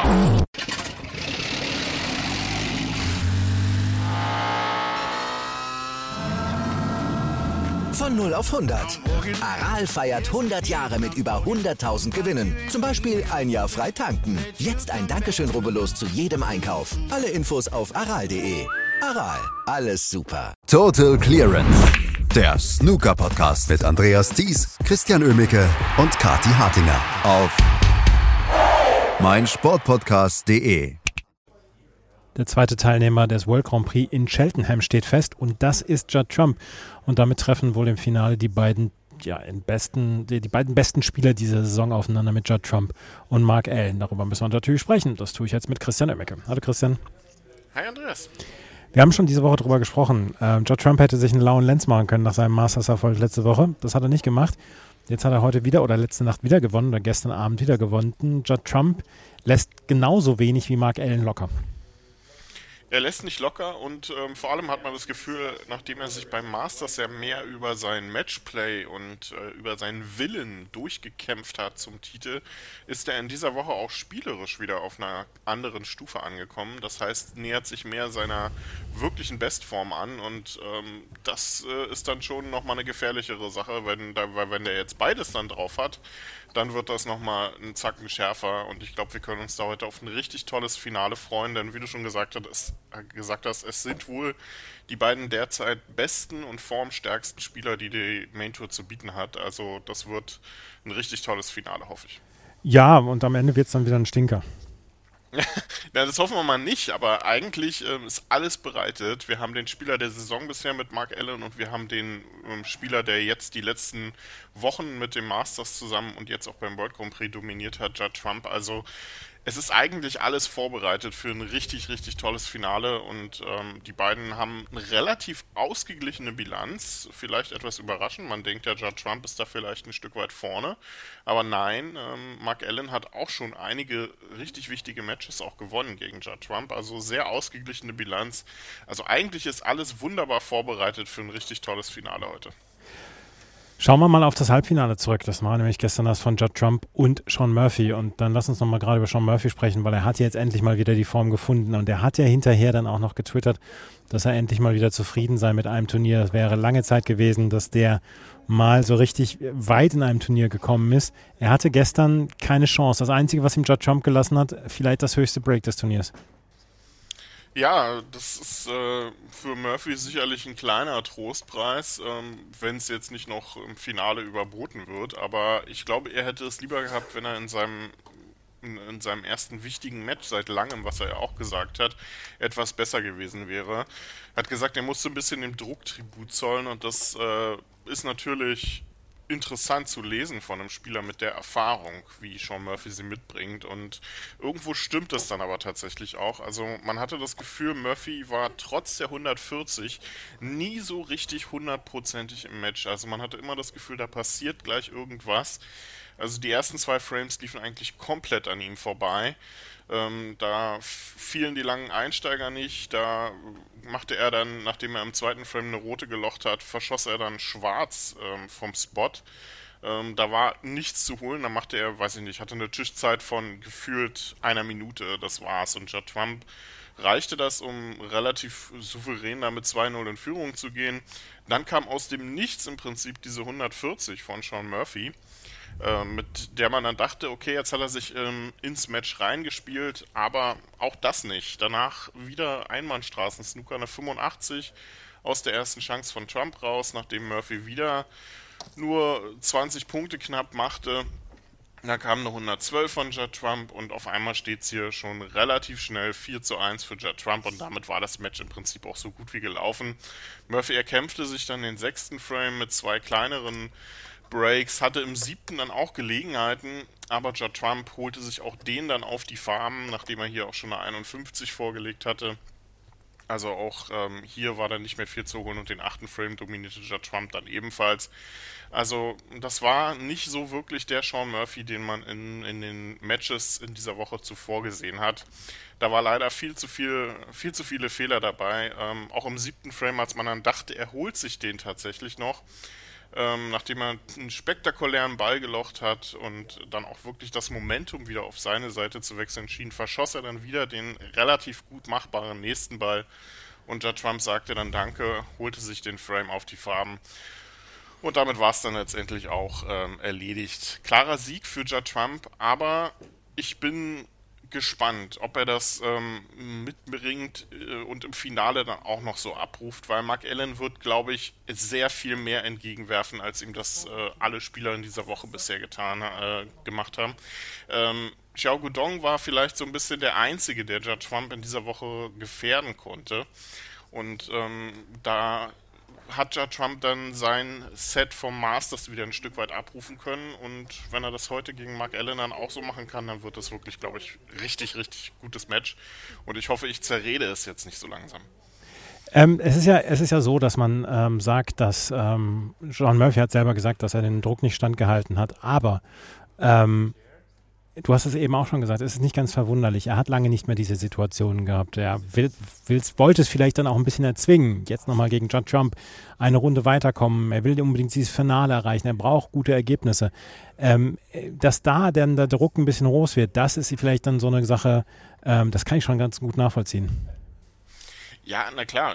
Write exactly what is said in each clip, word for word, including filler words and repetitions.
Von null auf hundert. Aral feiert hundert Jahre mit über hunderttausend Gewinnen. Zum Beispiel ein Jahr frei tanken. Jetzt ein Dankeschön, rubbellos zu jedem Einkauf. Alle Infos auf aral punkt de. Aral, alles super. Total Clearance. Der Snooker-Podcast mit Andreas Thies, Christian Oemicke und Kati Hartinger auf meinsportpodcast punkt de. Der zweite Teilnehmer des World Grand Prix in Cheltenham steht fest und das ist Judd Trump. Und damit treffen wohl im Finale die beiden, ja, in besten, die, die beiden besten Spieler dieser Saison aufeinander mit Judd Trump und Mark Allen. Darüber müssen wir natürlich sprechen. Das tue ich jetzt mit Christian Oemicke. Hallo Christian. Hi Andreas. Wir haben schon diese Woche darüber gesprochen. Ähm, Judd Trump hätte sich einen lauen Lenz machen können nach seinem Masters-Erfolg letzte Woche. Das hat er nicht gemacht. Jetzt hat er heute wieder oder letzte Nacht wieder gewonnen oder gestern Abend wieder gewonnen. Judd Trump lässt genauso wenig wie Mark Allen locker. Er lässt nicht locker und ähm, vor allem hat man das Gefühl, nachdem er sich beim Masters ja mehr über sein Matchplay und äh, über seinen Willen durchgekämpft hat zum Titel, ist er in dieser Woche auch spielerisch wieder auf einer anderen Stufe angekommen. Das heißt, nähert sich mehr seiner wirklichen Bestform an und ähm, das äh, ist dann schon nochmal eine gefährlichere Sache, wenn, da, weil wenn der jetzt beides dann drauf hat, dann wird das nochmal einen Zacken schärfer und ich glaube, wir können uns da heute auf ein richtig tolles Finale freuen, denn wie du schon gesagt hast, es, gesagt hast, es sind wohl die beiden derzeit besten und formstärksten Spieler, die die Main Tour zu bieten hat. Also das wird ein richtig tolles Finale, hoffe ich. Ja, und am Ende wird es dann wieder ein Stinker. Ja, das hoffen wir mal nicht, aber eigentlich ähm, ist alles bereitet. Wir haben den Spieler der Saison bisher mit Mark Allen und wir haben den ähm, Spieler, der jetzt die letzten Wochen mit dem Masters zusammen und jetzt auch beim World Grand Prix dominiert hat, Judd Trump. Also es ist eigentlich alles vorbereitet für ein richtig, richtig tolles Finale und ähm, die beiden haben eine relativ ausgeglichene Bilanz, vielleicht etwas überraschend. Man denkt ja, Judd Trump ist da vielleicht ein Stück weit vorne, aber nein, ähm, Mark Allen hat auch schon einige richtig wichtige Matches auch gewonnen gegen Judd Trump, also sehr ausgeglichene Bilanz. Also eigentlich ist alles wunderbar vorbereitet für ein richtig tolles Finale heute. Schauen wir mal auf das Halbfinale zurück. Das war nämlich gestern das von Judd Trump und Sean Murphy. Und dann lass uns nochmal gerade über Sean Murphy sprechen, weil er hat jetzt endlich mal wieder die Form gefunden. Und er hat ja hinterher dann auch noch getwittert, dass er endlich mal wieder zufrieden sei mit einem Turnier. Es wäre lange Zeit gewesen, dass der mal so richtig weit in einem Turnier gekommen ist. Er hatte gestern keine Chance. Das Einzige, was ihm Judd Trump gelassen hat, vielleicht das höchste Break des Turniers. Ja, das ist äh, für Murphy sicherlich ein kleiner Trostpreis, ähm, wenn es jetzt nicht noch im Finale überboten wird. Aber ich glaube, er hätte es lieber gehabt, wenn er in seinem in, in seinem ersten wichtigen Match seit langem, was er ja auch gesagt hat, etwas besser gewesen wäre. Er hat gesagt, er musste ein bisschen dem Druck Tribut zollen und das äh, ist natürlich interessant zu lesen von einem Spieler mit der Erfahrung, wie Sean Murphy sie mitbringt und irgendwo stimmt das dann aber tatsächlich auch. Also man hatte das Gefühl, Murphy war trotz der hundertvierzig nie so richtig hundertprozentig im Match. Also man hatte immer das Gefühl, da passiert gleich irgendwas. Also die ersten zwei Frames liefen eigentlich komplett an ihm vorbei. Ähm, da fielen die langen Einsteiger nicht, da machte er dann, nachdem er im zweiten Frame eine rote gelocht hat, verschoss er dann schwarz ähm, vom Spot. Ähm, da war nichts zu holen, da machte er, weiß ich nicht, hatte eine Tischzeit von gefühlt einer Minute, das war's. Und Judd Trump reichte das, um relativ souverän da mit zwei null in Führung zu gehen. Dann kam aus dem Nichts im Prinzip diese hundertvierzig von Sean Murphy, äh, mit der man dann dachte, okay, jetzt hat er sich ähm, ins Match reingespielt, aber auch das nicht. Danach wieder Einbahnstraßen-Snooker, eine fünfundachtzig aus der ersten Chance von Trump raus, nachdem Murphy wieder nur zwanzig Punkte knapp machte. Da kam eine hundertzwölf von Judd Trump und auf einmal steht es hier schon relativ schnell vier zu eins für Judd Trump und damit war das Match im Prinzip auch so gut wie gelaufen. Murphy erkämpfte sich dann den sechsten Frame mit zwei kleineren Breaks, hatte im siebten dann auch Gelegenheiten, aber Judd Trump holte sich auch den dann auf die Farben, nachdem er hier auch schon eine einundfünfzig vorgelegt hatte. Also auch ähm, hier war dann nicht mehr viel zu holen und den achten Frame dominierte Judd Trump dann ebenfalls. Also das war nicht so wirklich der Sean Murphy, den man in, in den Matches in dieser Woche zuvor gesehen hat. Da war leider viel zu viel, viel zu viele Fehler dabei. Ähm, auch im siebten Frame, als man dann dachte, er holt sich den tatsächlich noch, Ähm, nachdem er einen spektakulären Ball gelocht hat und dann auch wirklich das Momentum wieder auf seine Seite zu wechseln schien, verschoss er dann wieder den relativ gut machbaren nächsten Ball. Und Judd Trump sagte dann Danke, holte sich den Frame auf die Farben. Und damit war es dann letztendlich auch ähm, erledigt. Klarer Sieg für Judd Trump, aber ich bin gespannt, ob er das ähm, mitbringt äh, und im Finale dann auch noch so abruft, weil Mark Allen wird, glaube ich, sehr viel mehr entgegenwerfen, als ihm das äh, alle Spieler in dieser Woche bisher getan äh, gemacht haben. Ähm, Xiao Guodong war vielleicht so ein bisschen der Einzige, der Judd Trump in dieser Woche gefährden konnte. Und ähm, da hat Judd Trump dann sein Set vom Masters wieder ein Stück weit abrufen können. Und wenn er das heute gegen Mark Allen dann auch so machen kann, dann wird das wirklich, glaube ich, richtig, richtig gutes Match. Und ich hoffe, ich zerrede es jetzt nicht so langsam. Ähm, es ist ja, es ist ja so, dass man ähm, sagt, dass ähm, Sean Murphy hat selber gesagt, dass er den Druck nicht standgehalten hat. Aber ähm, du hast es eben auch schon gesagt, es ist nicht ganz verwunderlich. Er hat lange nicht mehr diese Situationen gehabt. Er will, will, wollte es vielleicht dann auch ein bisschen erzwingen. Jetzt nochmal gegen Judd Trump eine Runde weiterkommen. Er will unbedingt dieses Finale erreichen. Er braucht gute Ergebnisse. Ähm, dass da dann der Druck ein bisschen groß wird, das ist vielleicht dann so eine Sache, ähm, das kann ich schon ganz gut nachvollziehen. Ja, na klar,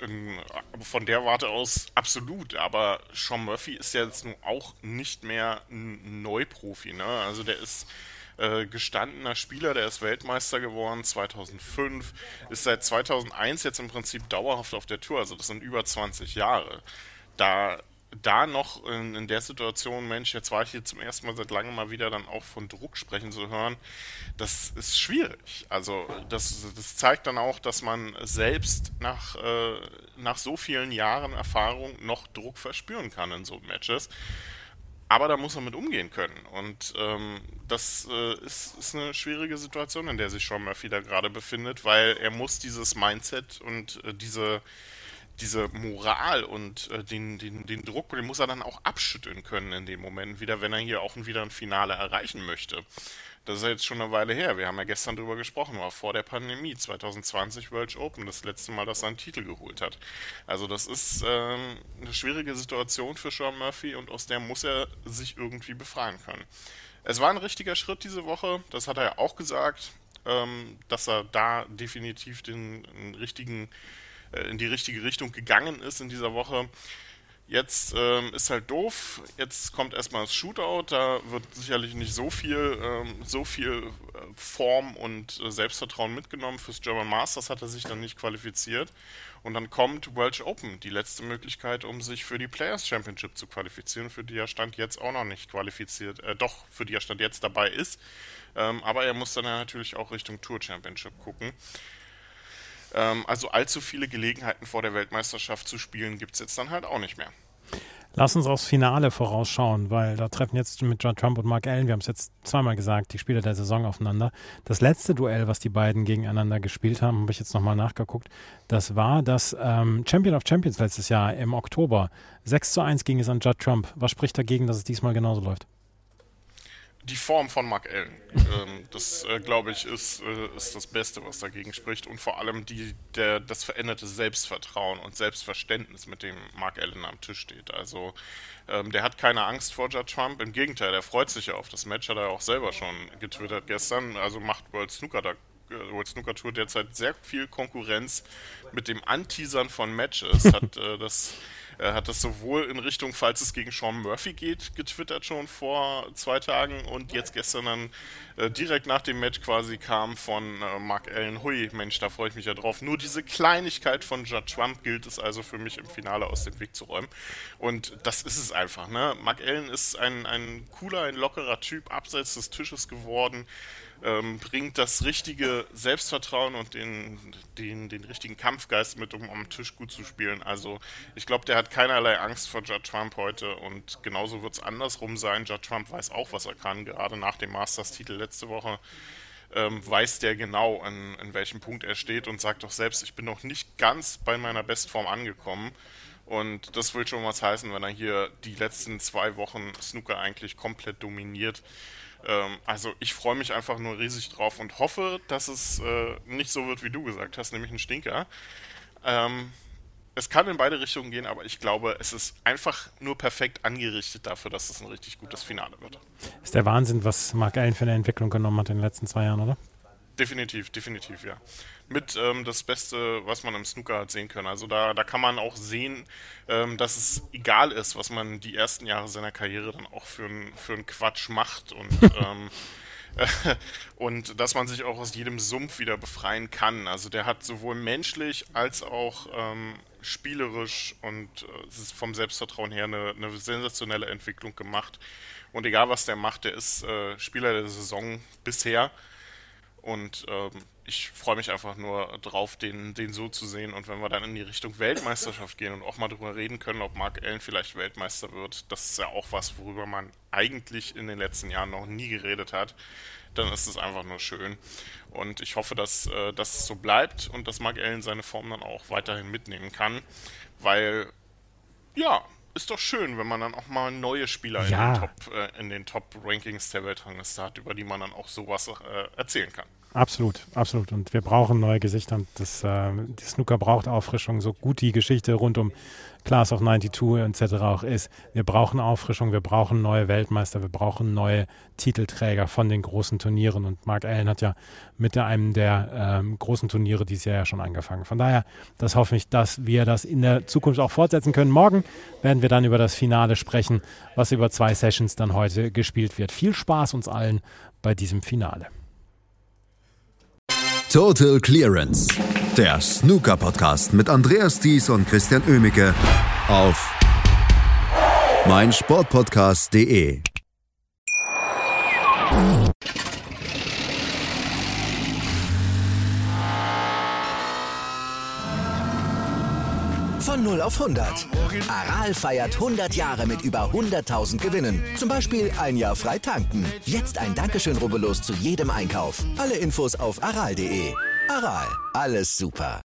von der Warte aus absolut, aber Sean Murphy ist ja jetzt nun auch nicht mehr ein Neuprofi, ne? Also der ist Äh, gestandener Spieler, der ist Weltmeister geworden zweitausendfünf, ist seit zweitausendeins jetzt im Prinzip dauerhaft auf der Tour, also das sind über zwanzig Jahre. Da, da noch in, in der Situation, Mensch, jetzt war ich hier zum ersten Mal seit langem mal wieder dann auch von Druck sprechen zu hören, das ist schwierig. Also das, das zeigt dann auch, dass man selbst nach, äh, nach so vielen Jahren Erfahrung noch Druck verspüren kann in so Matches. Aber da muss man mit umgehen können. Und ähm, das äh, ist, ist eine schwierige Situation, in der sich Sean Murphy da gerade befindet, weil er muss dieses Mindset und äh, diese, diese Moral und äh, den, den, den Druck, den muss er dann auch abschütteln können in dem Moment wieder, wenn er hier auch wieder ein Finale erreichen möchte. Das ist ja jetzt schon eine Weile her. Wir haben ja gestern drüber gesprochen, war vor der Pandemie, zwanzig zwanzig Welsh Open, das letzte Mal, dass er einen Titel geholt hat. Also das ist ähm, eine schwierige Situation für Sean Murphy und aus der muss er sich irgendwie befreien können. Es war ein richtiger Schritt diese Woche, das hat er ja auch gesagt, ähm, dass er da definitiv den, den richtigen, äh, in die richtige Richtung gegangen ist in dieser Woche. Jetzt ähm, ist halt doof, jetzt kommt erstmal das Shootout, da wird sicherlich nicht so viel, ähm, so viel äh, Form und äh, Selbstvertrauen mitgenommen. Fürs German Masters hat er sich dann nicht qualifiziert. Und dann kommt Welsh Open, die letzte Möglichkeit, um sich für die Players Championship zu qualifizieren, für die er Stand jetzt auch noch nicht qualifiziert, äh, doch, für die er Stand jetzt dabei ist. Ähm, aber er muss dann ja natürlich auch Richtung Tour Championship gucken. Also allzu viele Gelegenheiten vor der Weltmeisterschaft zu spielen gibt es jetzt dann halt auch nicht mehr. Lass uns aufs Finale vorausschauen, weil da treffen jetzt mit Judd Trump und Mark Allen, wir haben es jetzt zweimal gesagt, die Spieler der Saison aufeinander. Das letzte Duell, was die beiden gegeneinander gespielt haben, habe ich jetzt nochmal nachgeguckt, das war das ähm, Champion of Champions letztes Jahr im Oktober. sechs zu eins ging es an Judd Trump. Was spricht dagegen, dass es diesmal genauso läuft? Die Form von Mark Allen, ähm, das äh, glaube ich ist, äh, ist das Beste, was dagegen spricht und vor allem die, der, das veränderte Selbstvertrauen und Selbstverständnis, mit dem Mark Allen am Tisch steht. Also ähm, der hat keine Angst vor Judd Trump, im Gegenteil, der freut sich ja auf das Match, hat er auch selber schon getwittert gestern, also macht World Snooker da World Snooker Tour derzeit sehr viel Konkurrenz mit dem Anteasern von Matches, hat äh, das Er hat das sowohl in Richtung, falls es gegen Sean Murphy geht, getwittert schon vor zwei Tagen und jetzt gestern dann äh, direkt nach dem Match quasi kam von äh, Mark Allen, hui, Mensch, da freue ich mich ja drauf. Nur diese Kleinigkeit von Judd Trump gilt es also für mich im Finale aus dem Weg zu räumen. Und das ist es einfach, ne? Mark Allen ist ein, ein cooler, ein lockerer Typ, abseits des Tisches geworden, ähm, bringt das richtige Selbstvertrauen und den, den, den richtigen Kampfgeist mit, um am Tisch gut zu spielen. Also ich glaube, der hat keinerlei Angst vor Judd Trump heute und genauso wird es andersrum sein. Judd Trump weiß auch, was er kann, gerade nach dem Masters-Titel letzte Woche ähm, weiß der genau, an, an welchem Punkt er steht und sagt doch selbst, ich bin noch nicht ganz bei meiner Bestform angekommen. Und das will schon was heißen, wenn er hier die letzten zwei Wochen Snooker eigentlich komplett dominiert. Ähm, also ich freue mich einfach nur riesig drauf und hoffe, dass es äh, nicht so wird, wie du gesagt hast, nämlich ein Stinker. Ähm, es kann in beide Richtungen gehen, aber ich glaube, es ist einfach nur perfekt angerichtet dafür, dass es ein richtig gutes Finale wird. Ist der Wahnsinn, was Mark Allen für eine Entwicklung genommen hat in den letzten zwei Jahren, oder? Definitiv, definitiv, ja. Mit ähm, das Beste, was man im Snooker hat sehen können. Also da, da kann man auch sehen, ähm, dass es egal ist, was man die ersten Jahre seiner Karriere dann auch für einen für einen Quatsch macht und ähm, und dass man sich auch aus jedem Sumpf wieder befreien kann. Also der hat sowohl menschlich als auch ähm, spielerisch und äh, es ist vom Selbstvertrauen her eine, eine sensationelle Entwicklung gemacht. Und egal was der macht, der ist äh, Spieler der Saison bisher. Und ähm, ich freue mich einfach nur drauf, den, den so zu sehen. Und wenn wir dann in die Richtung Weltmeisterschaft gehen und auch mal darüber reden können, ob Mark Allen vielleicht Weltmeister wird, das ist ja auch was, worüber man eigentlich in den letzten Jahren noch nie geredet hat, dann ist es einfach nur schön. Und ich hoffe, dass, äh, dass es so bleibt und dass Mark Allen seine Form dann auch weiterhin mitnehmen kann, weil, ja, ist doch schön, wenn man dann auch mal neue Spieler ja. in den Top, äh, in den Top-Rankings der Weltrangliste hat, über die man dann auch sowas äh, erzählen kann. Absolut, absolut. Und wir brauchen neue Gesichter. Und das, äh, die Snooker braucht Auffrischung, so gut die Geschichte rund um Class of zweiundneunzig et cetera auch ist. Wir brauchen Auffrischung, wir brauchen neue Weltmeister, wir brauchen neue Titelträger von den großen Turnieren. Und Mark Allen hat ja mit einem der ähm, großen Turniere dieses Jahr ja schon angefangen. Von daher, das hoffe ich, dass wir das in der Zukunft auch fortsetzen können. Morgen werden wir dann über das Finale sprechen, was über zwei Sessions dann heute gespielt wird. Viel Spaß uns allen bei diesem Finale. Total Clearance, der Snooker-Podcast mit Andreas Thies und Christian Oemicke auf meinsportpodcast punkt de. Von null auf hundert. Aral feiert hundert Jahre mit über hunderttausend Gewinnen. Zum Beispiel ein Jahr frei tanken. Jetzt ein Dankeschön, rubbellos zu jedem Einkauf. Alle Infos auf aral punkt de. Aral, alles super.